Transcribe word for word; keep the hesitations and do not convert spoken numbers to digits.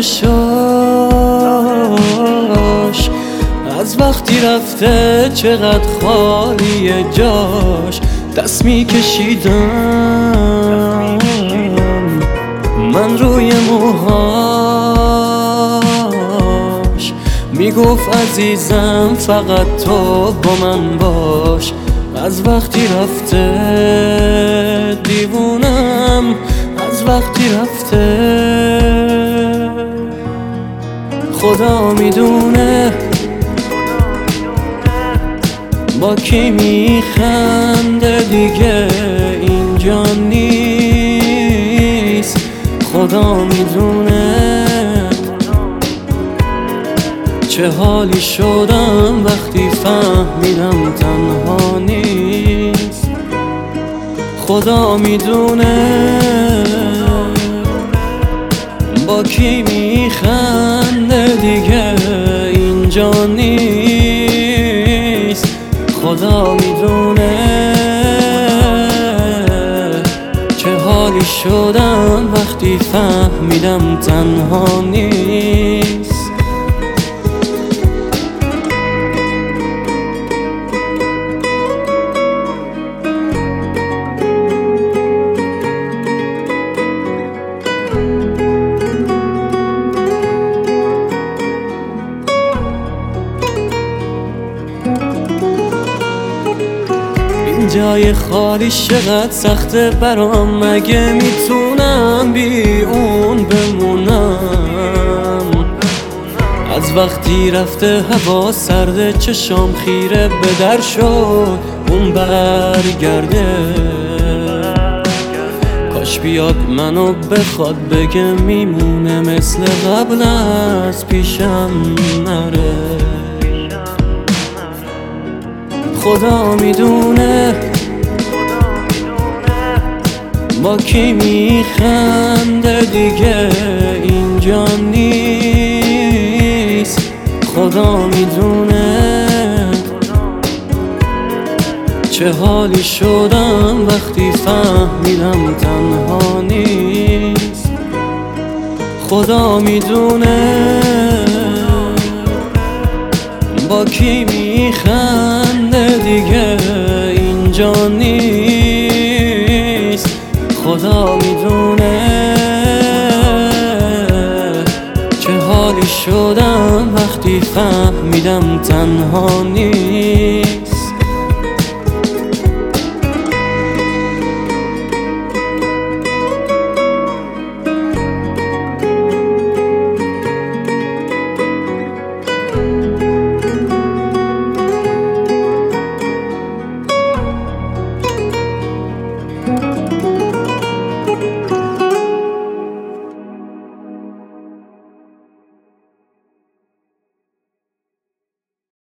چشاش از وقتی رفته چقدر خالیه جاش. دست میکشیدم من روی موهاش، میگفت عزیزم فقط تو با من باش. از وقتی رفته دیوونم، از وقتی رفته خدا میدونه با کی میخنده دیگه اینجا نیست. خدا میدونه چه حالی شدم وقتی فهمیدم تنها نیست. خدا میدونه با کی میخنده دیگه اینجا نیست. خدا میدونه چه حالی شدم وقتی فهمیدم تنها نیست. جای خالی چقدر سخته برام، مگه میتونم بی اون بمونم؟ از وقتی رفته هوا سرده، چشام خیره به در شد اون برگرده. کاش بیاد منو بخواد بگه میمونه مثل قبل از پیشم نره. خدا میدونه با کی میخنده دیگه اینجا نیست. خدا میدونه چه حالی شدم وقتی فهمیدم تنها نیست. خدا میدونه با کی میخنده دیگه اینجا نیست. خدا میدونه چه حالی شدم وقتی فهمیدم تنها نیست.